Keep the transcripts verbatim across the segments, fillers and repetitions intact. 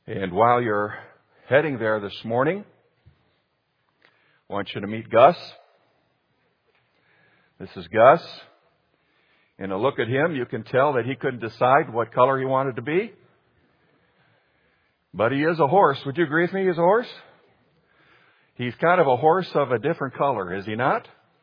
And while you're heading there this morning, I want you to meet Gus. This is Gus. And a look at him, you can tell that he couldn't decide what color he wanted to be. But he is a horse. Would you agree with me he's a horse? He's kind of a horse of a different color, is he not?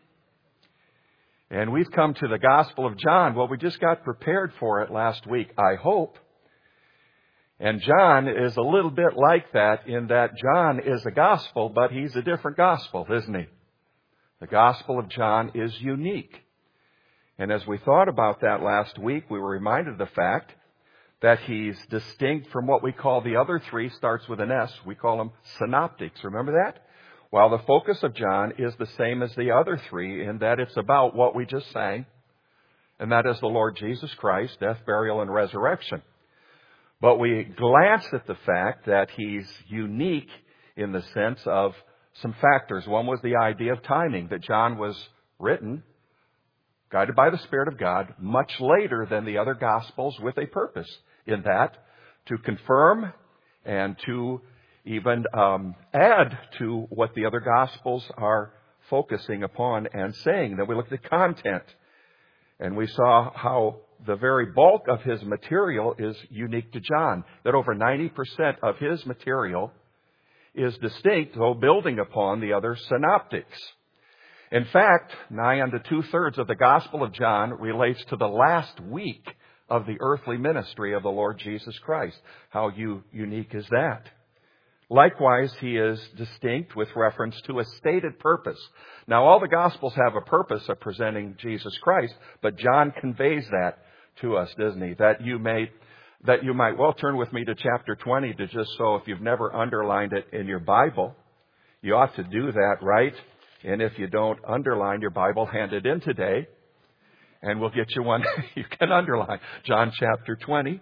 And we've come to the Gospel of John. Well, we just got prepared for it last week, I hope. And John is a little bit like that in that John is a gospel, but he's a different gospel, isn't he? The Gospel of John is unique. And as we thought about that last week, we were reminded of the fact that he's distinct from what we call the other three, starts with an S. We call them synoptics. Remember that? While the focus of John is the same as the other three in that it's about what we just sang, and that is the Lord Jesus Christ, death, burial, and resurrection. But we glance at the fact that he's unique in the sense of some factors. One was the idea of timing, that John was written, guided by the Spirit of God, much later than the other Gospels with a purpose in that to confirm and to even um, add to what the other Gospels are focusing upon and saying. Then we looked at content, and we saw how the very bulk of his material is unique to John, that over ninety percent of his material is distinct, though building upon the other synoptics. In fact, nigh unto two-thirds of the Gospel of John relates to the last week of the earthly ministry of the Lord Jesus Christ. How you, unique is that? Likewise, he is distinct with reference to a stated purpose. Now, all the Gospels have a purpose of presenting Jesus Christ, but John conveys that to us, doesn't he? That you may, that you might well turn with me to chapter twenty to just so if you've never underlined it in your Bible, you ought to do that, right? And if you don't underline your Bible, hand it in today, and we'll get you one you can underline. John chapter twenty.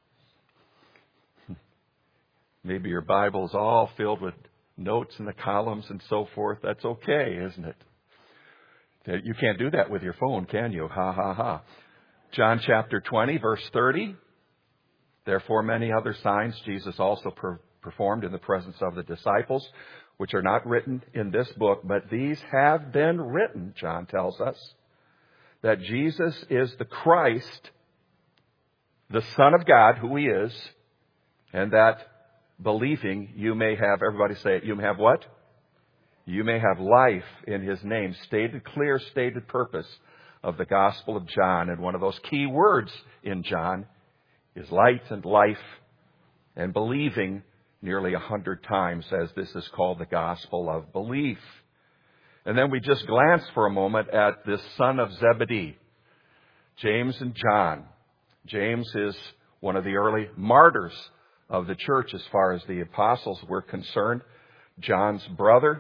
Maybe your Bible's all filled with notes in the columns and so forth. That's okay, isn't it? You can't do that with your phone, can you? Ha, ha, ha. John chapter twenty, verse thirty. Therefore, many other signs Jesus also per- performed in the presence of the disciples, which are not written in this book, but these have been written, John tells us, that Jesus is the Christ, the Son of God, who he is, and that believing you may have, everybody say it, you may have what? You may have life in his name. Stated, clear, stated purpose of the Gospel of John. And one of those key words in John is light and life and believing nearly a hundred times, as this is called the Gospel of Belief. And then we just glance for a moment at this son of Zebedee, James and John. James is one of the early martyrs of the church as far as the apostles were concerned. John's brother.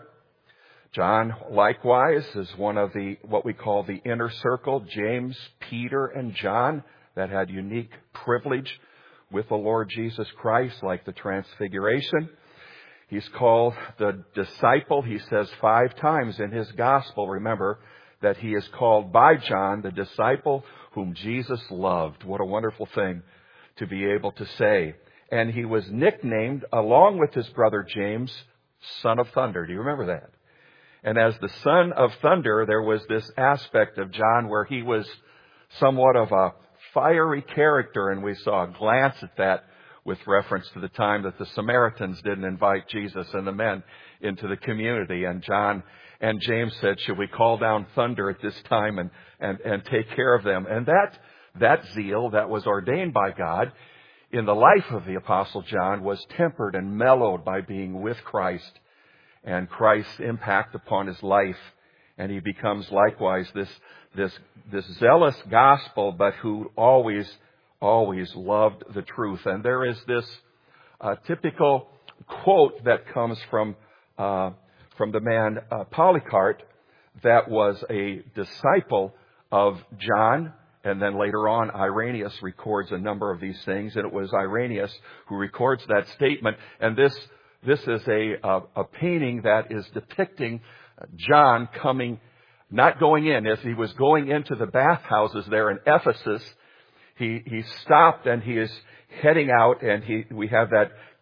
John, likewise, is one of the, what we call the inner circle, James, Peter, and John, that had unique privilege with the Lord Jesus Christ, like the Transfiguration. He's called the disciple. He says five times in his gospel, remember, that he is called by John the disciple whom Jesus loved. What a wonderful thing to be able to say. And he was nicknamed, along with his brother James, Son of Thunder. Do you remember that? And as the Son of Thunder, there was this aspect of John where he was somewhat of a fiery character, and we saw a glance at that with reference to the time that the Samaritans didn't invite Jesus and the men into the community. And John and James said, should we call down thunder at this time and, and, and take care of them? And that, that zeal that was ordained by God in the life of the Apostle John was tempered and mellowed by being with Christ and Christ's impact upon his life. And he becomes likewise this, this, this zealous gospel, but who always, always loved the truth. And there is this uh, typical quote that comes from, uh, from the man uh, Polycarp, that was a disciple of John. And then later on, Irenaeus records a number of these things. And it was Irenaeus who records that statement. And this This is a, a, a painting that is depicting John coming, not going in. As he was going into the bathhouses there in Ephesus, he, he stopped and he is heading out, and he, we have that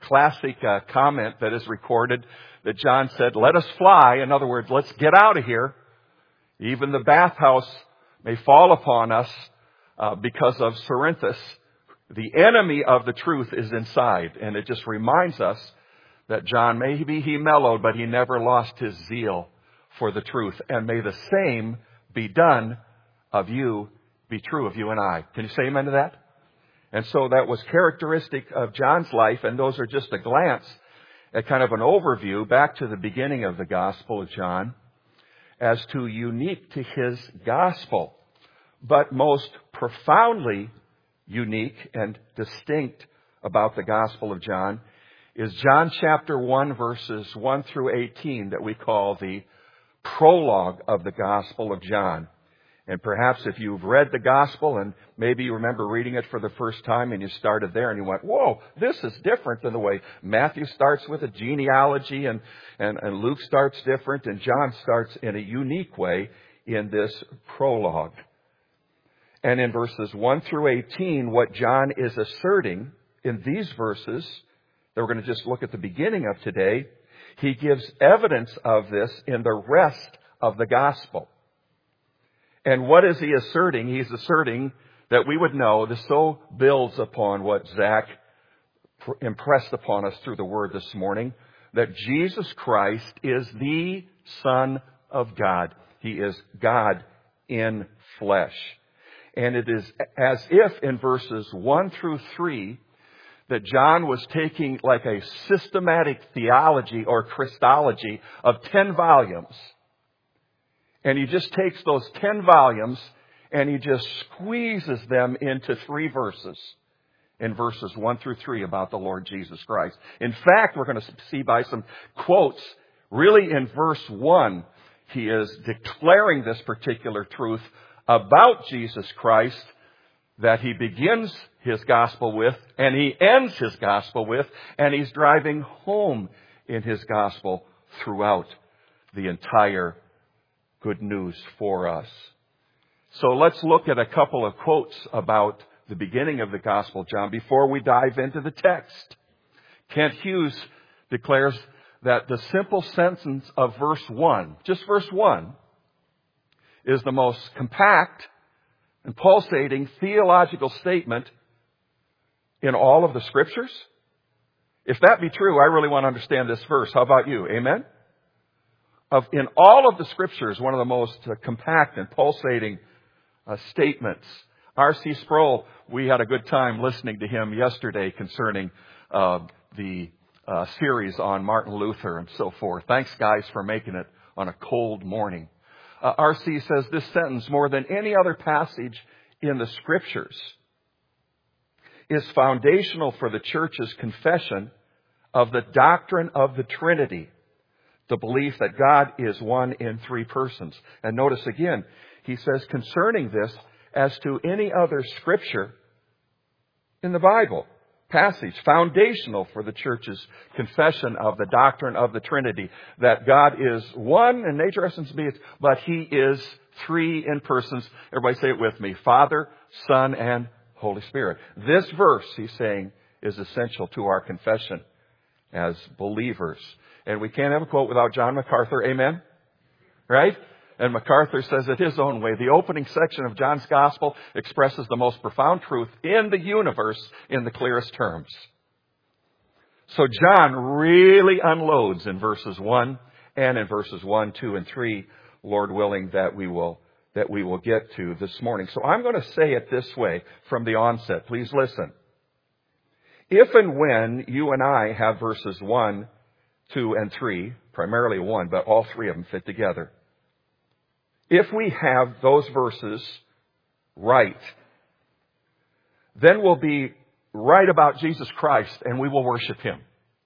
classic uh, comment that is recorded that John said, "Let us fly." In other words, let's get out of here. Even the bathhouse may fall upon us uh, because of Cerinthus. The enemy of the truth is inside. And it just reminds us that John, maybe he mellowed, but he never lost his zeal for the truth. And may the same be done of you, be true of you and I. Can you say amen to that? And so that was characteristic of John's life, and those are just a glance at kind of an overview back to the beginning of the Gospel of John as to unique to his gospel, but most profoundly unique and distinct about the Gospel of John is John chapter one, verses one through eighteen, that we call the prologue of the Gospel of John. And perhaps if you've read the Gospel and maybe you remember reading it for the first time and you started there and you went, whoa, this is different than the way Matthew starts with a genealogy and, and, and Luke starts different and John starts in a unique way in this prologue. And in verses one through eighteen, what John is asserting in these verses, that we're going to just look at the beginning of today, he gives evidence of this in the rest of the Gospel. And what is he asserting? He's asserting that we would know, this so builds upon what Zach impressed upon us through the Word this morning, that Jesus Christ is the Son of God. He is God in flesh. And it is as if in verses one through three that John was taking like a systematic theology or Christology of ten volumes. And he just takes those ten volumes and he just squeezes them into three verses. In verses one through three about the Lord Jesus Christ. In fact, we're going to see by some quotes, really in verse one, he is declaring this particular truth about Jesus Christ that he begins his gospel with and he ends his gospel with, and he's driving home in his gospel throughout the entire good news for us. So let's look at a couple of quotes about the beginning of the Gospel of John before we dive into the text. Kent Hughes declares that the simple sentence of verse one, just verse one, is the most compact and pulsating theological statement in all of the Scriptures. If that be true, I really want to understand this verse. How about you? Amen? Of in all of the Scriptures, one of the most uh, compact and pulsating uh, statements. R C Sproul, we had a good time listening to him yesterday concerning uh, the uh, series on Martin Luther and so forth. Thanks, guys, for making it on a cold morning. Uh, R C says this sentence, more than any other passage in the Scriptures, is foundational for the Church's confession of the doctrine of the Trinity, the belief that God is one in three persons. And notice again, he says concerning this, as to any other Scripture in the Bible passage, foundational for the Church's confession of the doctrine of the Trinity, that God is one in nature, essence, being, but He is three in persons. Everybody say it with me: Father, Son, and Holy Spirit. This verse, he's saying, is essential to our confession as believers. And we can't have a quote without John MacArthur. Amen? Right? And MacArthur says it his own way. The opening section of John's Gospel expresses the most profound truth in the universe in the clearest terms. So John really unloads in verses one and in verses one, two, and three, Lord willing, that we will that we will get to this morning. So I'm going to say it this way from the onset. Please listen. If and when you and I have verses one, two, and three, primarily one, but all three of them fit together. If we have those verses right, then we'll be right about Jesus Christ and we will worship Him.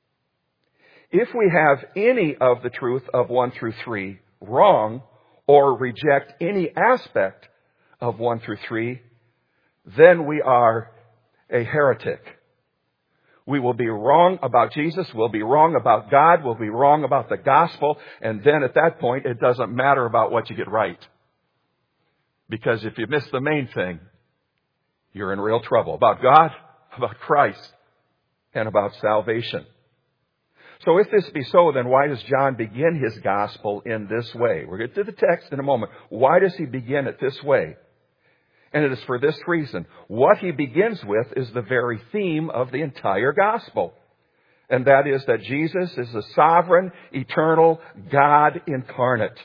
If we have any of the truth of one through three wrong, or reject any aspect of one through three, then we are a heretic. We will be wrong about Jesus, we'll be wrong about God, we'll be wrong about the gospel, and then at that point it doesn't matter about what you get right. Because if you miss the main thing, you're in real trouble. About God, about Christ, and about salvation. So if this be so, then why does John begin his gospel in this way? We'll get to the text in a moment. Why does he begin it this way? And it is for this reason. What he begins with is the very theme of the entire gospel. And that is that Jesus is the sovereign, eternal God incarnate.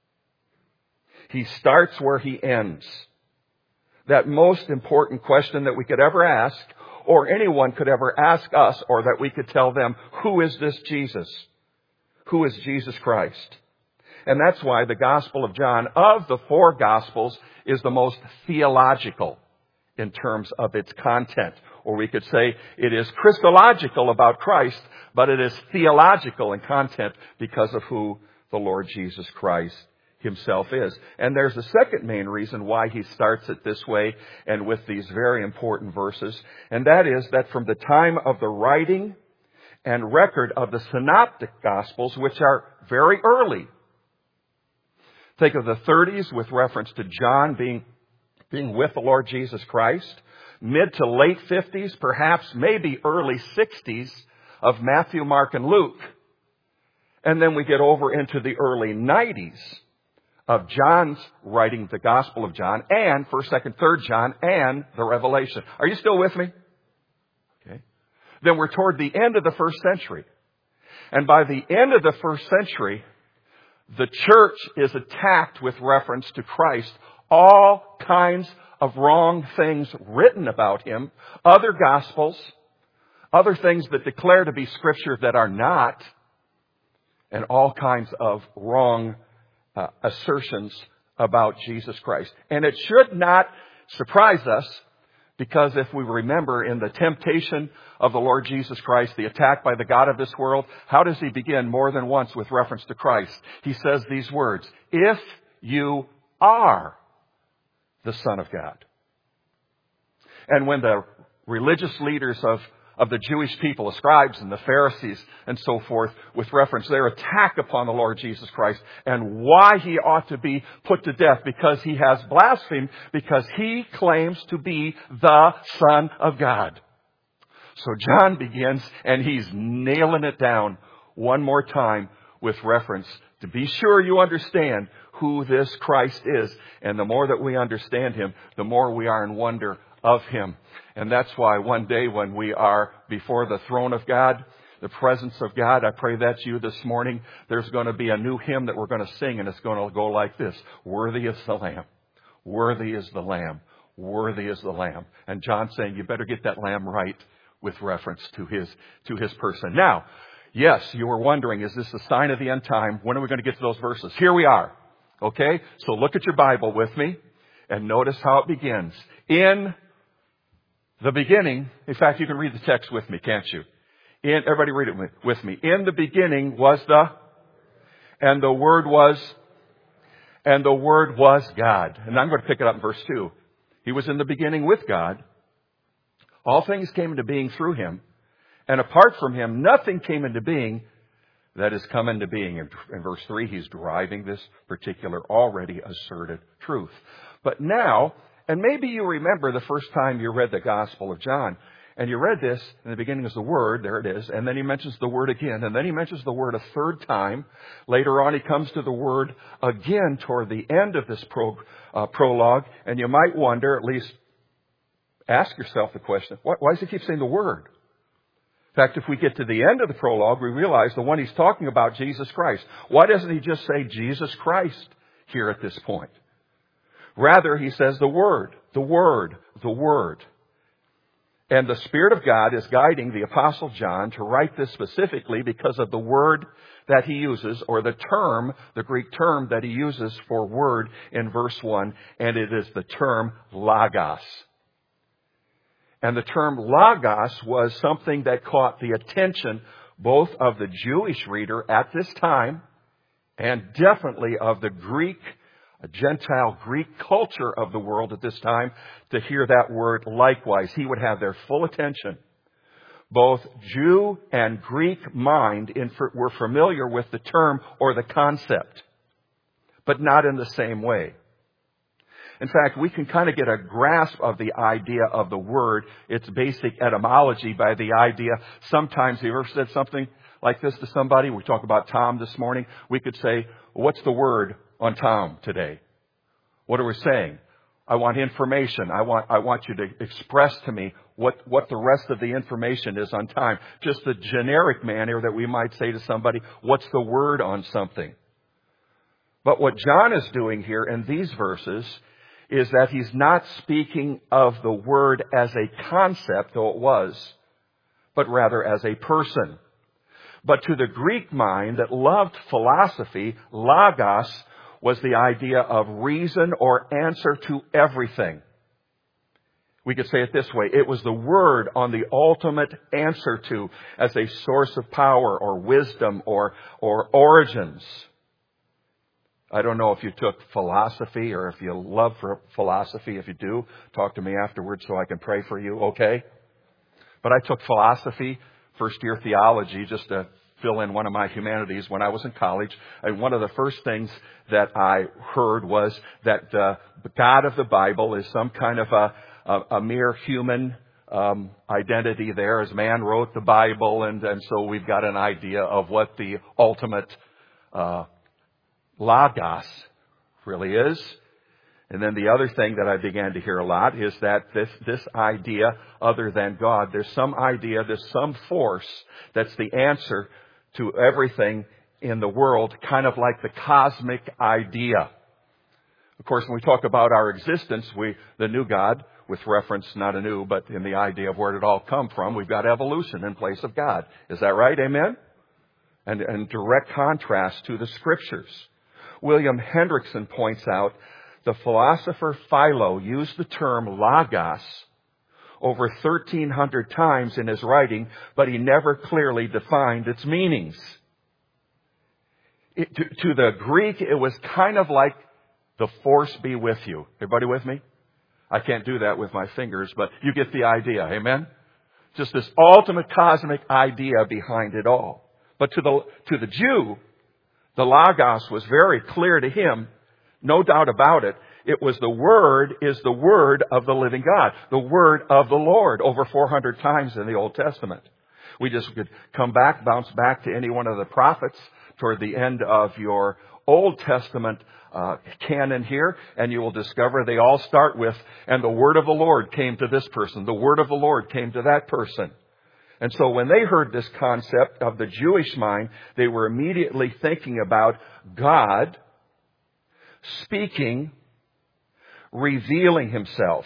He starts where he ends. That most important question that we could ever ask, or anyone could ever ask us, or that we could tell them, who is this Jesus? Who is Jesus Christ? And that's why the Gospel of John, of the four Gospels, is the most theological in terms of its content. Or we could say it is Christological about Christ, but it is theological in content because of who the Lord Jesus Christ himself is. And there's a second main reason why he starts it this way and with these very important verses. And that is that from the time of the writing and record of the synoptic Gospels, which are very early. Think of the thirties with reference to John being, being with the Lord Jesus Christ. Mid to late fifties, perhaps maybe early sixties of Matthew, Mark, and Luke. And then we get over into the early nineties of John's writing the Gospel of John and first, second, third John and the Revelation. Are you still with me? Okay. Then we're toward the end of the first century. And by the end of the first century, the church is attacked with reference to Christ. All kinds of wrong things written about him, other gospels, other things that declare to be scripture that are not, and all kinds of wrong uh, assertions about Jesus Christ. And it should not surprise us, because if we remember in the temptation of the Lord Jesus Christ, the attack by the god of this world, how does he begin more than once with reference to Christ? He says these words, if you are the Son of God. And when the religious leaders of, of the Jewish people, the scribes and the Pharisees and so forth, with reference their attack upon the Lord Jesus Christ and why he ought to be put to death, because he has blasphemed, because he claims to be the Son of God. So John begins and he's nailing it down one more time with reference to be sure you understand who this Christ is. And the more that we understand him, the more we are in wonder of him. And that's why one day when we are before the throne of God, the presence of God, I pray that's you this morning, there's going to be a new hymn that we're going to sing, and it's going to go like this. Worthy is the Lamb. Worthy is the Lamb. Worthy is the Lamb. And John's saying you better get that Lamb right with reference to his, to his person. Now, yes, you were wondering, is this a sign of the end time? When are we going to get to those verses? Here we are. Okay? So look at your Bible with me and notice how it begins. In the beginning, in fact, you can read the text with me, can't you? In, everybody read it with me. In the beginning was the, and the Word was, and the Word was God. And I'm going to pick it up in verse two. He was in the beginning with God. All things came into being through him. And apart from him, nothing came into being that has come into being. In, in verse three, he's deriving this particular already asserted truth. But now, and maybe you remember the first time you read the Gospel of John, and you read this, in the beginning is the Word, there it is, and then he mentions the Word again, and then he mentions the Word a third time. Later on, he comes to the Word again toward the end of this pro, uh, prologue, and you might wonder, at least ask yourself the question, why, why does he keep saying the Word? In fact, if we get to the end of the prologue, we realize the one he's talking about, Jesus Christ. Why doesn't he just say Jesus Christ here at this point? Rather, he says the Word, the Word, the Word. And the Spirit of God is guiding the Apostle John to write this specifically because of the word that he uses, or the term, the Greek term that he uses for word in verse one, and it is the term logos. And the term logos was something that caught the attention both of the Jewish reader at this time and definitely of the Greek, a Gentile Greek culture of the world at this time, to hear that word likewise. He would have their full attention. Both Jew and Greek mind were familiar with the term or the concept, but not in the same way. In fact, we can kind of get a grasp of the idea of the word, its basic etymology, by the idea. Sometimes, have you ever said something like this to somebody? We talk about Tom this morning. We could say, what's the word on Tom today? What are we saying? I want information. I want, I want you to express to me what, what the rest of the information is on time. Just the generic manner that we might say to somebody, what's the word on something? But what John is doing here in these verses is that he's not speaking of the word as a concept, though it was, but rather as a person. But to the Greek mind that loved philosophy, logos was the idea of reason or answer to everything. We could say it this way. It was the word on the ultimate answer to, as a source of power or wisdom or, or origins. I don't know if you took philosophy or if you love for philosophy. If you do, talk to me afterwards so I can pray for you, okay? But I took philosophy, first year theology, just to fill in one of my humanities when I was in college. And one of the first things that I heard was that the God of the Bible is some kind of a, a, a mere human um, identity there, as man wrote the Bible, and, and so we've got an idea of what the ultimate uh, logos really is. And then the other thing that I began to hear a lot is that this, this idea, other than God, there's some idea, there's some force that's the answer to everything in the world, kind of like the cosmic idea. Of course, when we talk about our existence, we, the new God, with reference, not a new, but in the idea of where it all come from, we've got evolution in place of God. Is that right? Amen? And, and direct contrast to the Scriptures. William Hendrickson points out, the philosopher Philo used the term logos over thirteen hundred times in his writing, but he never clearly defined its meanings. It, to, to the Greek, it was kind of like the force be with you. Everybody with me? I can't do that with my fingers, but you get the idea. Amen? Just this ultimate cosmic idea behind it all. But to the, to the Jew, the logos was very clear to him, no doubt about it. It was the Word is the Word of the living God, the Word of the Lord, over four hundred times in the Old Testament. We just could come back, bounce back to any one of the prophets toward the end of your Old Testament uh, canon here, and you will discover they all start with, and the Word of the Lord came to this person, the Word of the Lord came to that person. And so when they heard this concept of the Jewish mind, they were immediately thinking about God speaking, revealing Himself.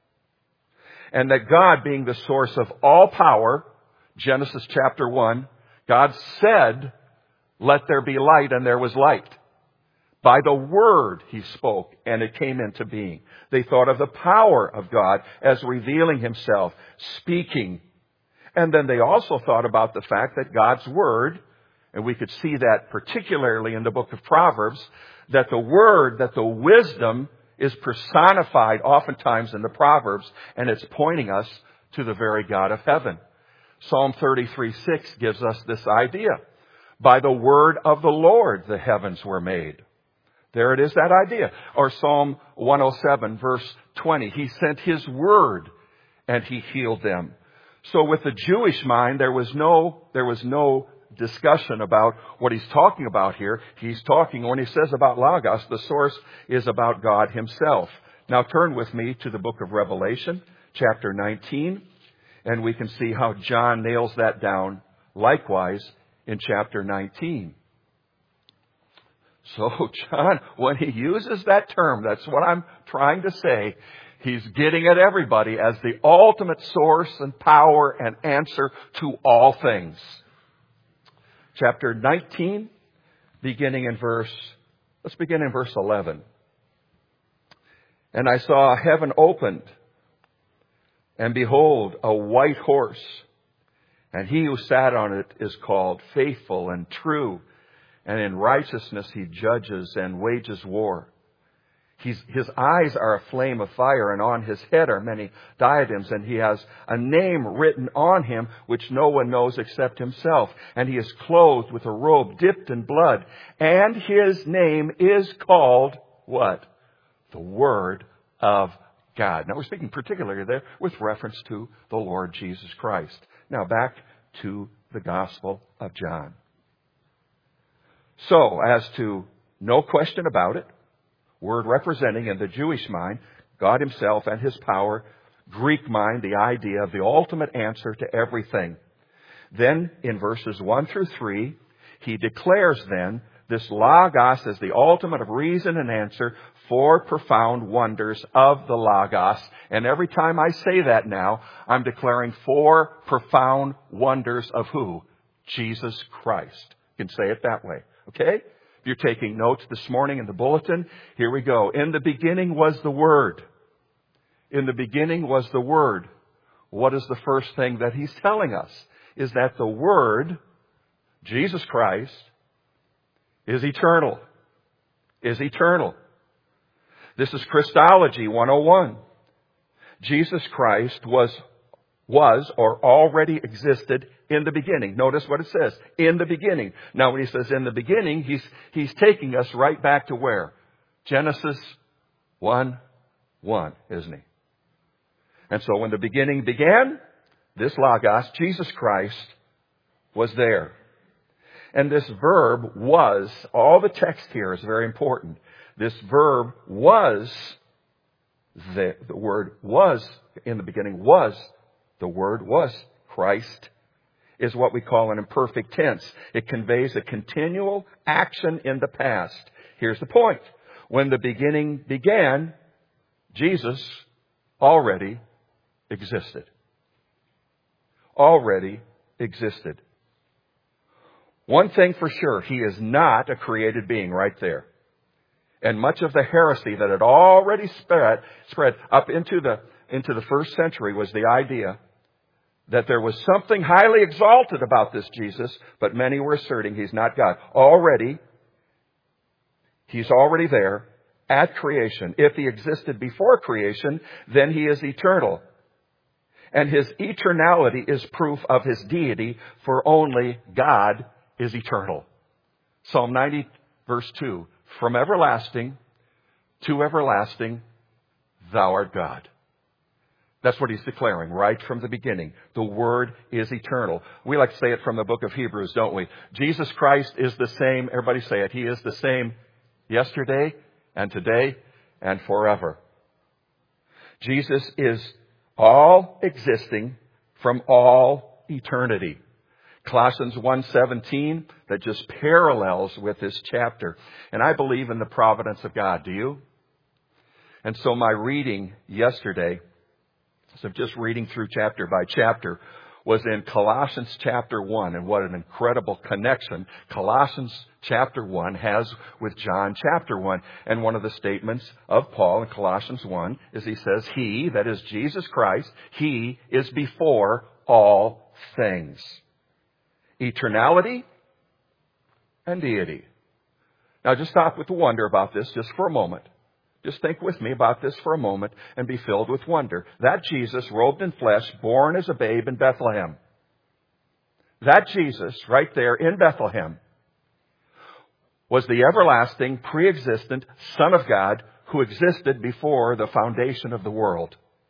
And that God being the source of all power, Genesis chapter one, God said, let there be light, and there was light. By the word He spoke, and it came into being. They thought of the power of God as revealing Himself, speaking. And then they also thought about the fact that God's word, and we could see that particularly in the book of Proverbs, that the word, that the wisdom is personified oftentimes in the Proverbs, and it's pointing us to the very God of heaven. Psalm thirty-three six gives us this idea. By the word of the Lord the heavens were made. There it is, that idea. Or Psalm one oh seven verse twenty. He sent His word and He healed them. So with the Jewish mind, there was no, there was no discussion about what he's talking about here. He's talking, when he says about Logos, the source is about God Himself. Now turn with me to the book of Revelation, chapter nineteen, and we can see how John nails that down likewise in chapter nineteen. So John, when he uses that term, that's what I'm trying to say, he's getting at everybody as the ultimate source and power and answer to all things. Chapter nineteen, beginning in verse, let's begin in verse eleven. And I saw heaven opened, and behold, a white horse. And he who sat on it is called Faithful and True, and in righteousness he judges and wages war. He's, his eyes are a flame of fire, and on his head are many diadems, and he has a name written on him which no one knows except himself. And he is clothed with a robe dipped in blood, and his name is called what? The Word of God. Now we're speaking particularly there with reference to the Lord Jesus Christ. Now back to the Gospel of John. So, as to no question about it, word representing in the Jewish mind God himself and his power, Greek mind the idea of the ultimate answer to everything. Then in verses one through three, he declares then this Logos as the ultimate of reason and answer for profound wonders of the Logos. And every time I say that now, I'm declaring four profound wonders of who? Jesus Christ. You can say it that way. Okay? If you're taking notes this morning in the bulletin, here we go. In the beginning was the Word. In the beginning was the Word. What is the first thing that he's telling us? Is that the Word, Jesus Christ, is eternal. Is eternal. This is Christology one oh one. Jesus Christ was, was or already existed in the beginning. Notice what it says. In the beginning. Now when he says in the beginning, he's, he's taking us right back to where? Genesis one one, isn't he? And so when the beginning began, this Logos, Jesus Christ, was there. And this verb was, all the text here is very important. This verb was, the, the word was, in the beginning was, the word was Christ, is what we call an imperfect tense. It conveys a continual action in the past. Here's the point. When the beginning began, Jesus already existed. Already existed. One thing for sure, he is not a created being right there. And much of the heresy that had already spread, spread up into the, into the first century was the idea that there was something highly exalted about this Jesus, but many were asserting he's not God. Already, he's already there at creation. If he existed before creation, then he is eternal. And his eternality is proof of his deity, for only God is eternal. Psalm ninety, verse two. From everlasting to everlasting, thou art God. That's what he's declaring right from the beginning. The Word is eternal. We like to say it from the book of Hebrews, don't we? Jesus Christ is the same. Everybody say it. He is the same yesterday and today and forever. Jesus is all existing from all eternity. Colossians one seventeen, that just parallels with this chapter. And I believe in the providence of God. Do you? And so my reading yesterday, so just reading through chapter by chapter, was in Colossians chapter one. And what an incredible connection Colossians chapter one has with John chapter one. And one of the statements of Paul in Colossians one is he says, He, that is Jesus Christ, He is before all things. Eternality and deity. Now just stop with the wonder about this just for a moment. Just think with me about this for a moment and be filled with wonder. That Jesus, robed in flesh, born as a babe in Bethlehem. That Jesus, right there in Bethlehem, was the everlasting, pre-existent Son of God who existed before the foundation of the world.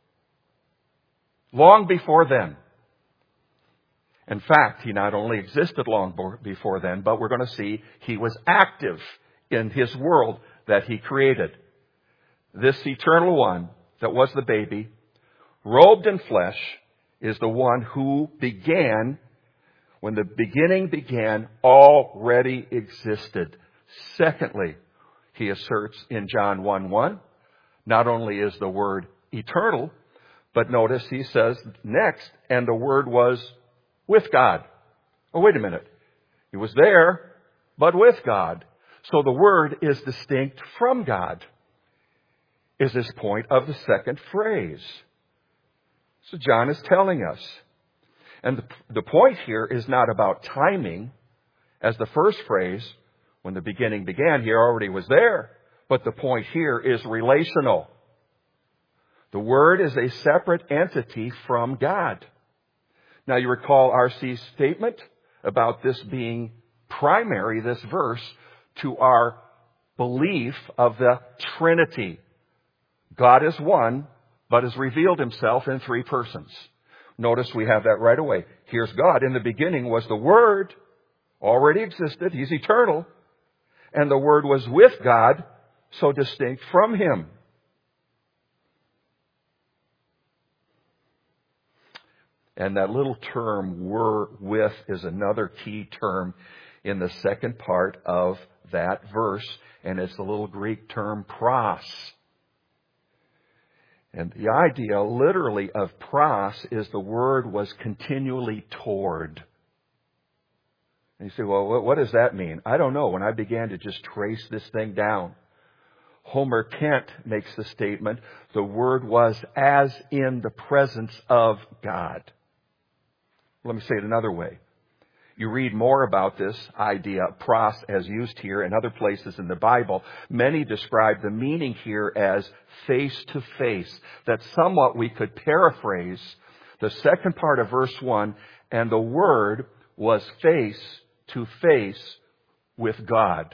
Long before then. In fact, he not only existed long before then, but we're going to see he was active in his world that he created. This eternal one that was the baby, robed in flesh, is the one who began, when the beginning began, already existed. Secondly, he asserts in John one one, not only is the Word eternal, but notice he says next, and the Word was with God. Oh, wait a minute. He was there, but with God. So the Word is distinct from God, is this point of the second phrase. So John is telling us. And the, the point here is not about timing, as the first phrase, when the beginning began, he already was there. But the point here is relational. The Word is a separate entity from God. Now you recall R C's statement about this being primary, this verse, to our belief of the Trinity. God is one, but has revealed himself in three persons. Notice we have that right away. Here's God. In the beginning was the Word, already existed. He's eternal. And the Word was with God, so distinct from him. And that little term, were with, is another key term in the second part of that verse. And it's the little Greek term pros. And the idea literally of pros is the word was continually toward. And you say, well, what does that mean? I don't know. When I began to just trace this thing down, Homer Kent makes the statement, the word was as in the presence of God. Let me say it another way. You read more about this idea, pros, as used here in other places in the Bible. Many describe the meaning here as face to face. That somewhat we could paraphrase the second part of verse one, and the Word was face to face with God.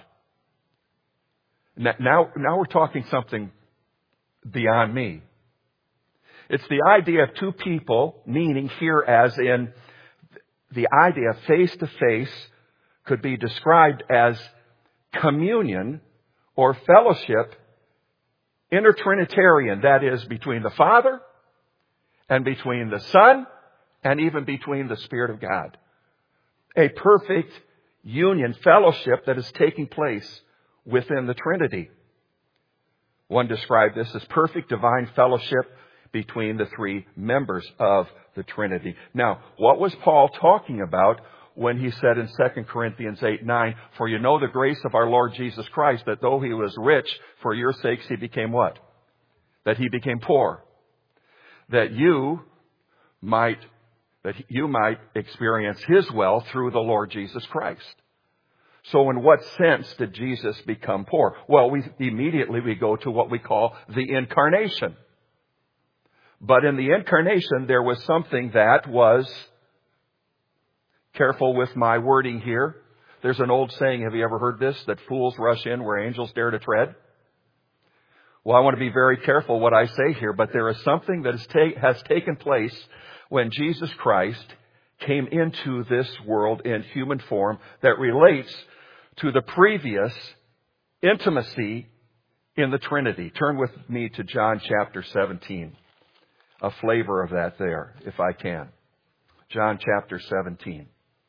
Now, now we're talking something beyond me. It's the idea of two people, meaning here as in the idea of face-to-face could be described as communion or fellowship intertrinitarian. That is, between the Father and between the Son and even between the Spirit of God. A perfect union, fellowship that is taking place within the Trinity. One described this as perfect divine fellowship between the three members of the Trinity. Now, what was Paul talking about when he said in Second Corinthians eight nine, for you know the grace of our Lord Jesus Christ, that though he was rich, for your sakes he became what? That he became poor. That you might, that you might experience his wealth through the Lord Jesus Christ. So in what sense did Jesus become poor? Well, we immediately we go to what we call the incarnation. But in the incarnation, there was something that was, careful with my wording here. There's an old saying, have you ever heard this? That fools rush in where angels dare to tread. Well, I want to be very careful what I say here, but there is something that has, ta- has taken place when Jesus Christ came into this world in human form that relates to the previous intimacy in the Trinity. Turn with me to John chapter seventeen. A flavor of that there, if I can. John chapter seventeen.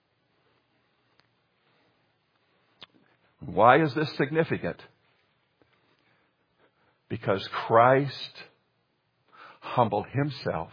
Why is this significant? Because Christ humbled himself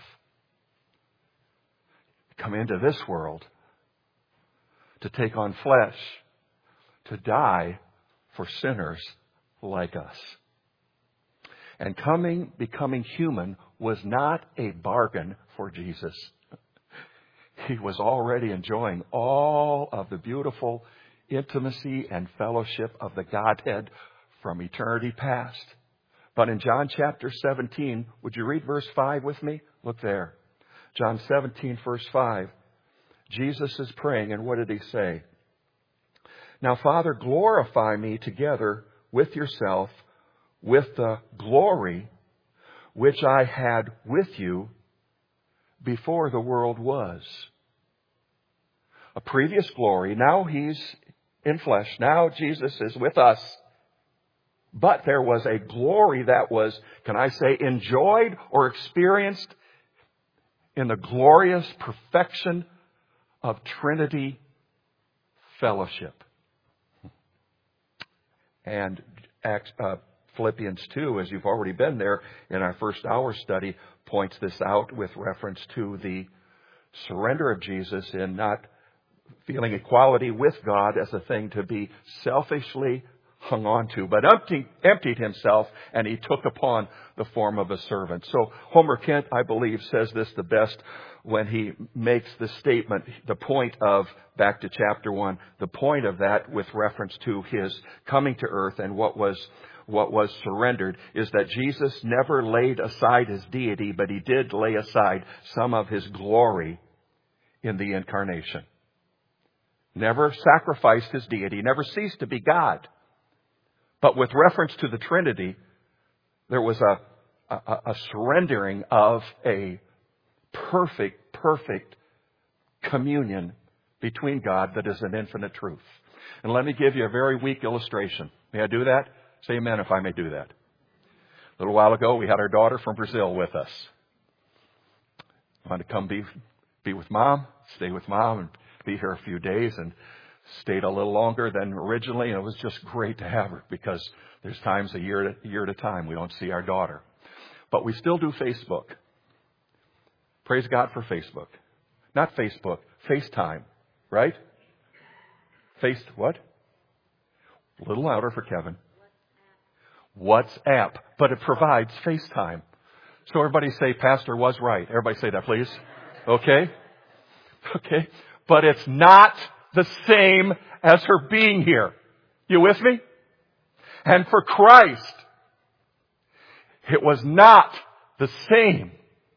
to come into this world, to take on flesh, to die for sinners like us. And coming, becoming human was not a bargain for Jesus. He was already enjoying all of the beautiful intimacy and fellowship of the Godhead from eternity past. But in John chapter seventeen, would you read verse five with me? Look there. John seventeen, verse five. Jesus is praying, and what did he say? Now, Father, glorify me together with yourself with the glory which I had with you before the world was. A previous glory. Now he's in flesh. Now Jesus is with us. But there was a glory that was, can I say, enjoyed or experienced in the glorious perfection of Trinity fellowship. And Acts, uh, Philippians two, as you've already been there in our first hour study, points this out with reference to the surrender of Jesus in not feeling equality with God as a thing to be selfishly hung on to, but emptied, emptied himself, and he took upon the form of a servant. So Homer Kent, I believe, says this the best when he makes the statement, the point of, back to chapter one, the point of that with reference to his coming to earth and what was what was surrendered is that Jesus never laid aside his deity, but he did lay aside some of his glory in the incarnation. Never sacrificed his deity, never ceased to be God. But with reference to the Trinity, there was a, a, a surrendering of a perfect, perfect communion between God that is an infinite truth. And let me give you a very weak illustration. May I do that? Say amen if I may do that. A little while ago, we had our daughter from Brazil with us. Wanted to come be, be with Mom, stay with Mom, and be here a few days, and stayed a little longer than originally. And it was just great to have her, because there's times a year, a year at a time we don't see our daughter. But we still do Facebook. Praise God for Facebook. Not Facebook, FaceTime, right? Face what? A little louder for Kevin. WhatsApp. But it provides FaceTime. So everybody say, Pastor was right. Everybody say that, please. Okay? Okay. But it's not the same as her being here. You with me? And for Christ, it was not the same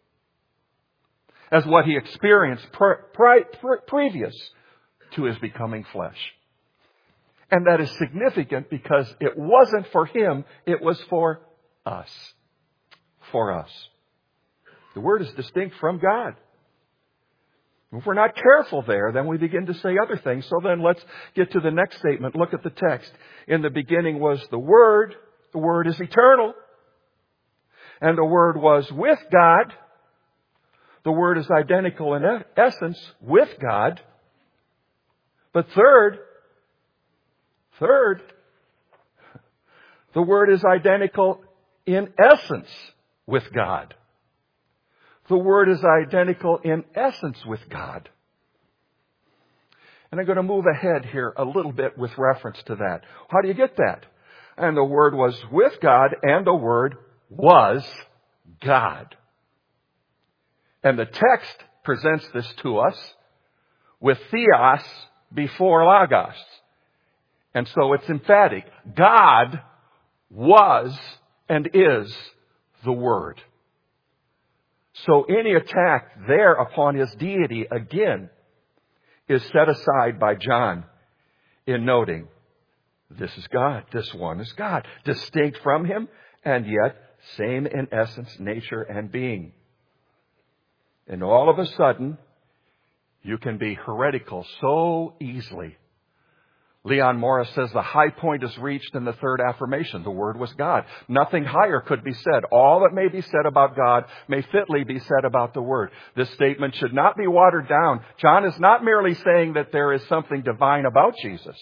as what he experienced pre- pre- pre- previous to his becoming flesh. And that is significant because it wasn't for him, it was for us. For us. The word is distinct from God. If we're not careful there, then we begin to say other things. So then let's get to the next statement. Look at the text. In the beginning was the Word. The Word is eternal. And the Word was with God. The Word is identical in essence with God. But third, third, the Word is identical in essence with God. The Word is identical in essence with God. And I'm going to move ahead here a little bit with reference to that. How do you get that? And the Word was with God, and the Word was God. And the text presents this to us with theos before logos. And so it's emphatic. God was and is the Word. So any attack there upon his deity, again, is set aside by John in noting, this is God, this one is God, distinct from him, and yet same in essence, nature, and being. And all of a sudden, you can be heretical so easily. Leon Morris says the high point is reached in the third affirmation. The Word was God. Nothing higher could be said. All that may be said about God may fitly be said about the Word. This statement should not be watered down. John is not merely saying that there is something divine about Jesus.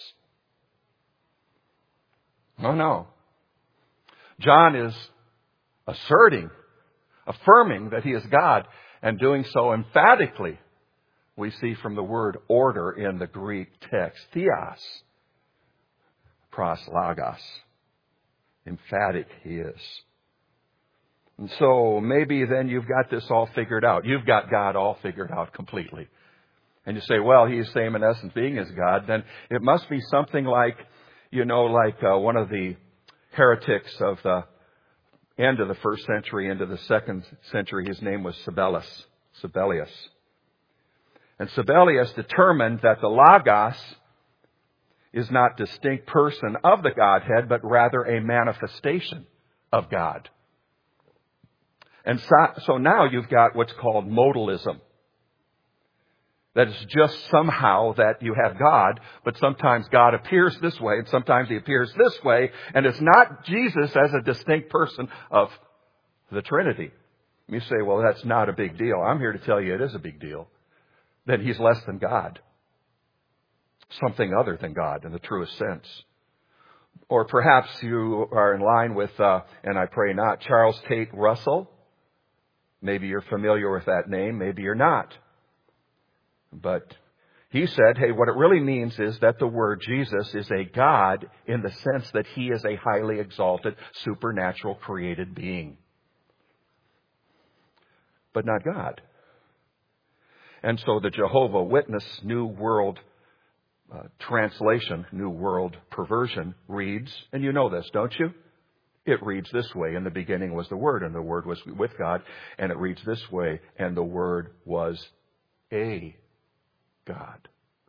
No, no. John is asserting, affirming that he is God, and doing so emphatically. We see from the word order in the Greek text, theos. Pros logos. Emphatic he is. And so maybe then you've got this all figured out. You've got God all figured out completely. And you say, well, he is same in essence being as God. Then it must be something like, you know, like uh, one of the heretics of the end of the first century into the second century. His name was Sabellius. Sabellius. And Sabellius determined that the Logos is not distinct person of the Godhead, but rather a manifestation of God. And so, so now you've got what's called modalism. That is just somehow that you have God, but sometimes God appears this way, and sometimes he appears this way, and it's not Jesus as a distinct person of the Trinity. You say, well, that's not a big deal. I'm here to tell you it is a big deal. That he's less than God. Something other than God in the truest sense. Or perhaps you are in line with, uh, and I pray not, Charles Tate Russell. Maybe you're familiar with that name. Maybe you're not. But he said, hey, what it really means is that the word Jesus is a God in the sense that he is a highly exalted, supernatural created being. But not God. And so the Jehovah Witness New World uh, Translation, New World Perversion, reads, and you know this, don't you? It reads this way, in the beginning was the Word, and the Word was with God. And it reads this way, and the Word was a God.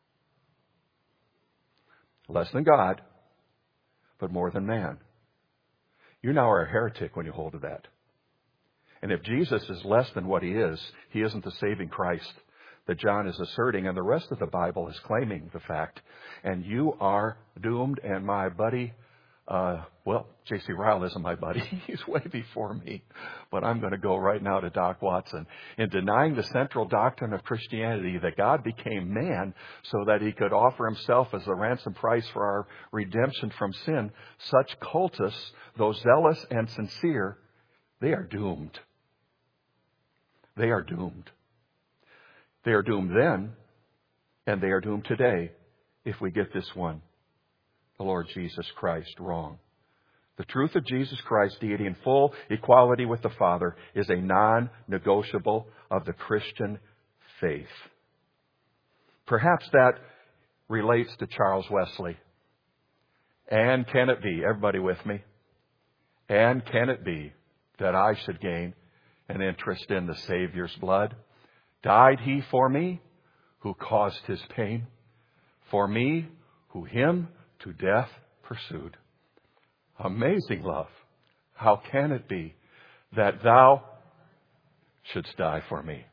Less than God, but more than man. You now are a heretic when you hold to that. And if Jesus is less than what he is, he isn't the saving Christ that John is asserting, and the rest of the Bible is claiming the fact. And you are doomed, and my buddy, uh, well, J C Ryle isn't my buddy. He's way before me. But I'm going to go right now to Doc Watson. In denying the central doctrine of Christianity, that God became man so that he could offer himself as the ransom price for our redemption from sin, such cultists, though zealous and sincere, they are doomed. They are doomed. They are doomed then, and they are doomed today if we get this one, the Lord Jesus Christ, wrong. The truth of Jesus Christ's deity in full equality with the Father is a non-negotiable of the Christian faith. Perhaps that relates to Charles Wesley. And can it be, everybody with me, and can it be that I should gain an interest in the Savior's blood? Died he for me, who caused his pain? For me, who him to death pursued. Amazing love. How can it be that thou shouldst die for me?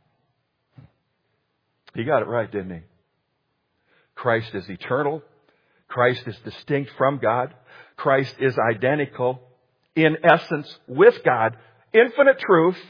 He got it right, didn't he? Christ is eternal. Christ is distinct from God. Christ is identical in essence with God. Infinite truth.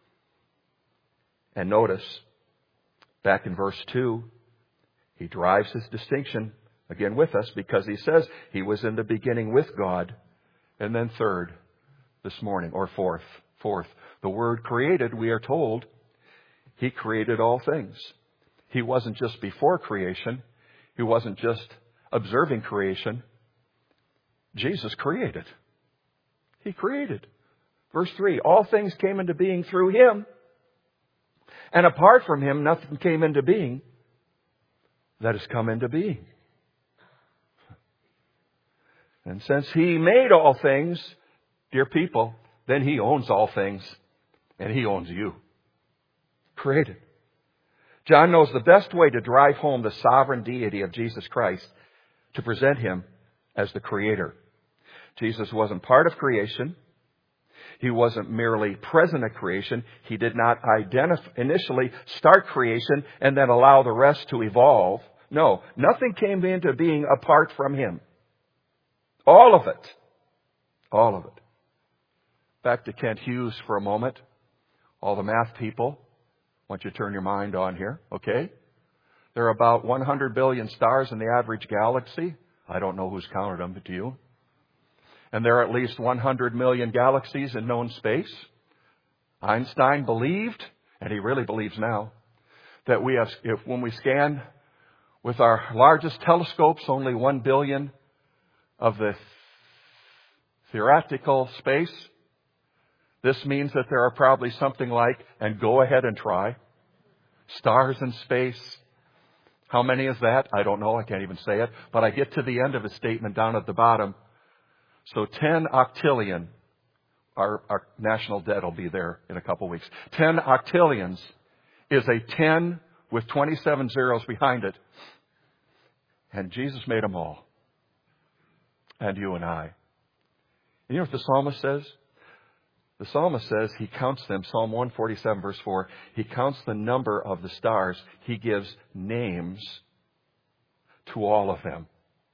And notice, back in verse two, he drives his distinction again with us because he says he was in the beginning with God. And then third, this morning, or fourth, fourth, the word created, we are told, he created all things. He wasn't just before creation. He wasn't just observing creation. Jesus created. He created. Verse three, all things came into being through him. And apart from him, nothing came into being that has come into being. And since he made all things, dear people, then he owns all things. And he owns you. Created. John knows the best way to drive home the sovereign deity of Jesus Christ, to present him as the Creator. Jesus wasn't part of creation. He wasn't merely present at creation. He did not identify, initially start creation and then allow the rest to evolve. No, nothing came into being apart from him. All of it. All of it. Back to Kent Hughes for a moment. All the math people, I want you to turn your mind on here, okay? There are about one hundred billion stars in the average galaxy. I don't know who's counted them, but do you? And there are at least one hundred million galaxies in known space. Einstein believed, and he really believes now, that we have, if when we scan with our largest telescopes, only one billion of the theoretical space. This means that there are probably something like, and go ahead and try, stars in space. How many is that? I don't know. I can't even say it. But I get to the end of his statement down at the bottom. So ten octillion, our, our national debt will be there in a couple weeks. ten octillions is a ten with twenty-seven zeros behind it. And Jesus made them all. And you and I. And you know what the psalmist says? The psalmist says he counts them. Psalm one forty-seven verse four. He counts the number of the stars. He gives names to all of them.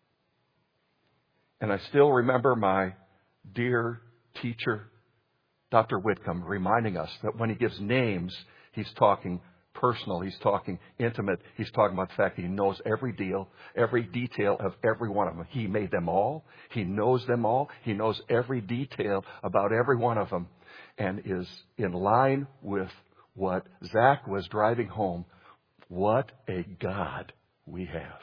And I still remember my dear teacher, Doctor Whitcomb, reminding us that when he gives names, he's talking personal. He's talking intimate. He's talking about the fact that he knows every deal, every detail of every one of them. He made them all. He knows them all. He knows every detail about every one of them and is in line with what Zach was driving home. What a God we have.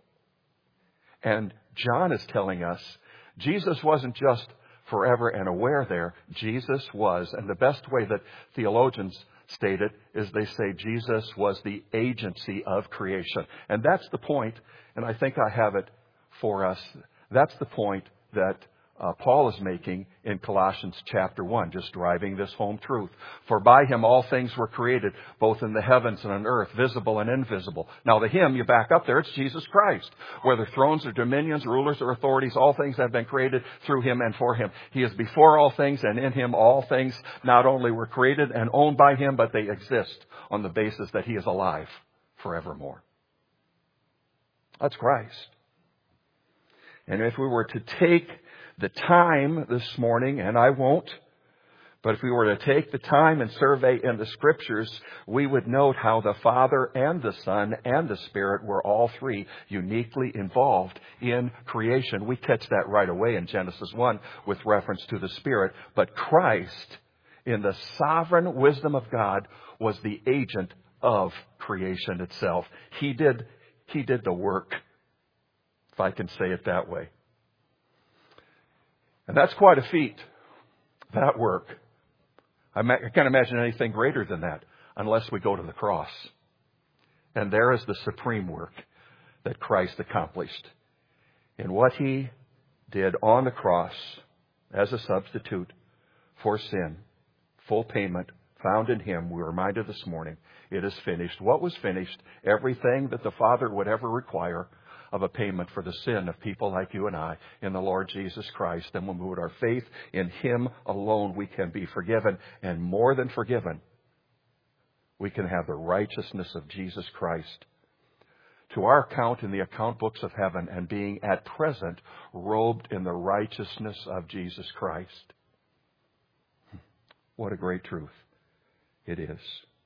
And John is telling us Jesus wasn't just forever and aware there. Jesus was, and the best way that theologians state it is they say Jesus was the agency of creation. And that's the point, and I think I have it for us. That's the point that uh, Paul is making in Colossians chapter one, just driving this home truth. For by him all things were created, both in the heavens and on earth, visible and invisible. Now the him, you back up there, it's Jesus Christ. Whether thrones or dominions, rulers or authorities, all things have been created through him and for him. He is before all things, and in him all things not only were created and owned by him, but they exist on the basis that he is alive forevermore. That's Christ. And if we were to take the time this morning, and I won't, but if we were to take the time and survey in the Scriptures, we would note how the Father and the Son and the Spirit were all three uniquely involved in creation. We catch that right away in Genesis one with reference to the Spirit. But Christ, in the sovereign wisdom of God, was the agent of creation itself. He did, he did the work, if I can say it that way. And that's quite a feat, that work. I can't imagine anything greater than that unless we go to the cross. And there is the supreme work that Christ accomplished. In what he did on the cross as a substitute for sin, full payment found in him, we were reminded this morning, it is finished. What was finished? Everything that the Father would ever require of a payment for the sin of people like you and I in the Lord Jesus Christ. And when we put our faith in him alone, we can be forgiven. And more than forgiven, we can have the righteousness of Jesus Christ to our account in the account books of heaven, and being at present robed in the righteousness of Jesus Christ. What a great truth it is.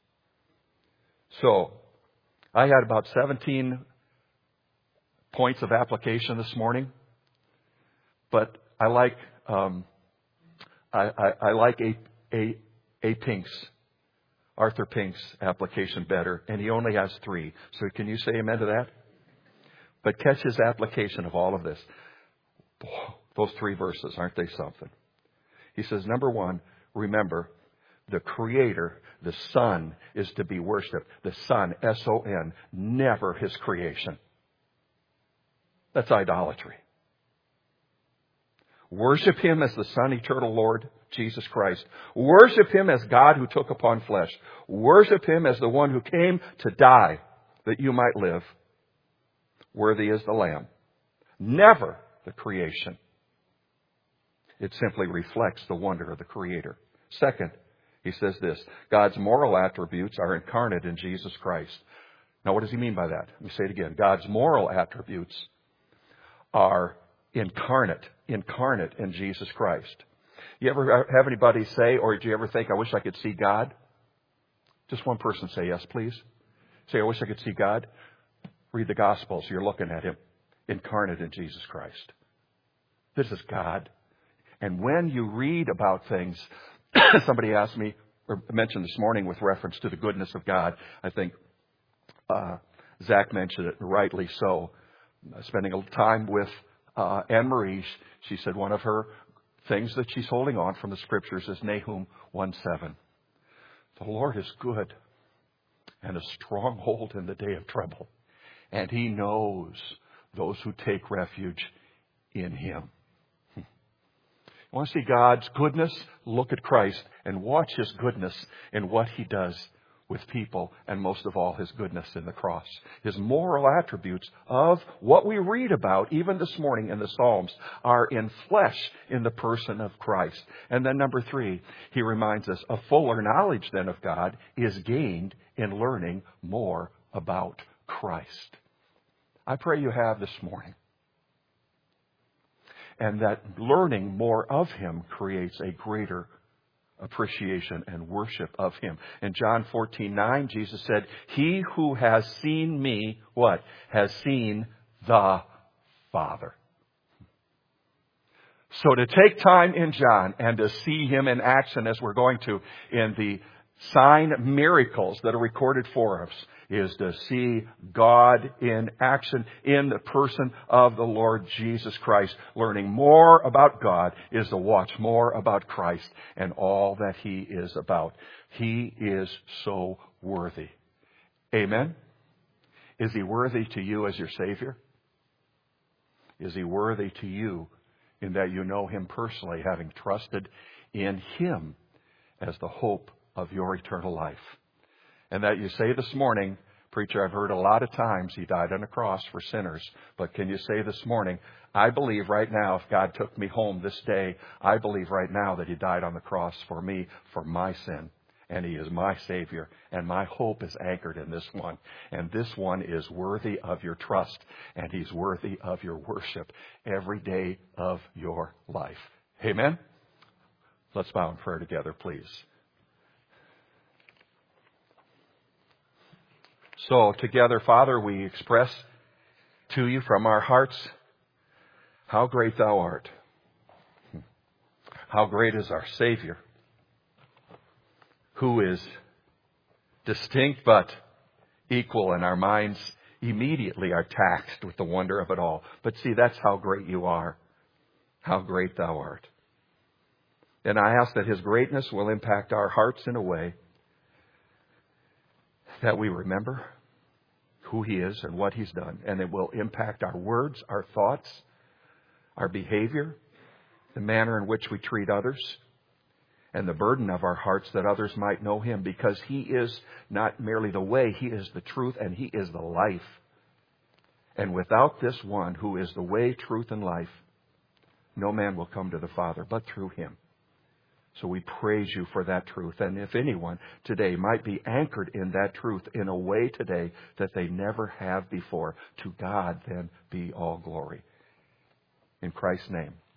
So, I had about seventeen points of application this morning, but I like um, I, I, I like a, a a Pink's Arthur Pink's application better, and he only has three. So can you say amen to that? But catch his application of all of this. Those three verses, aren't they something? He says, number one, remember, the Creator, the Son, is to be worshipped. The Son, S O N, never his creation. That's idolatry. Worship him as the Son, eternal Lord, Jesus Christ. Worship him as God who took upon flesh. Worship him as the one who came to die that you might live. Worthy is the Lamb. Never the creation. It simply reflects the wonder of the Creator. Second, he says this, God's moral attributes are incarnate in Jesus Christ. Now, what does he mean by that? Let me say it again. God's moral attributes are incarnate, incarnate in Jesus Christ. You ever have anybody say, or do you ever think, I wish I could see God? Just one person say yes, please. Say, I wish I could see God. Read the Gospels. You're looking at him, incarnate in Jesus Christ. This is God. And when you read about things, somebody asked me, or mentioned this morning with reference to the goodness of God, I think uh, Zach mentioned it, rightly so. Spending a little time with uh, Anne-Marie, she said one of her things that she's holding on from the Scriptures is Nahum one seven. The Lord is good and a stronghold in the day of trouble, and he knows those who take refuge in him. You want to see God's goodness? Look at Christ and watch his goodness in what he does with people, and most of all, his goodness in the cross. His moral attributes of what we read about, even this morning in the Psalms, are in flesh in the person of Christ. And then number three, he reminds us, a fuller knowledge then of God is gained in learning more about Christ. I pray you have this morning. And that learning more of him creates a greater appreciation and worship of him. In John fourteen nine, Jesus said, he who has seen me, what? Has seen the Father. So to take time in John and to see him in action, as we're going to in the sign miracles that are recorded for us, is to see God in action in the person of the Lord Jesus Christ. Learning more about God is to watch more about Christ and all that he is about. He is so worthy. Amen? Is he worthy to you as your Savior? Is he worthy to you in that you know Him personally, having trusted in Him as the hope of your eternal life. And that you say this morning, preacher, I've heard a lot of times He died on a cross for sinners. But can you say this morning, I believe right now, if God took me home this day, I believe right now that He died on the cross for me, for my sin. And He is my Savior. And my hope is anchored in this one. And this one is worthy of your trust. And He's worthy of your worship every day of your life. Amen? Let's bow in prayer together, please. So together, Father, we express to you from our hearts how great Thou art. How great is our Savior, who is distinct but equal, and our minds immediately are taxed with the wonder of it all. But see, that's how great You are. How great Thou art. And I ask that His greatness will impact our hearts in a way that we remember who He is and what He's done. And it will impact our words, our thoughts, our behavior, the manner in which we treat others, and the burden of our hearts that others might know Him, because He is not merely the way, He is the truth, and He is the life. And without this one who is the way, truth, and life, no man will come to the Father but through Him. So we praise You for that truth. And if anyone today might be anchored in that truth in a way today that they never have before, to God then be all glory. In Christ's name.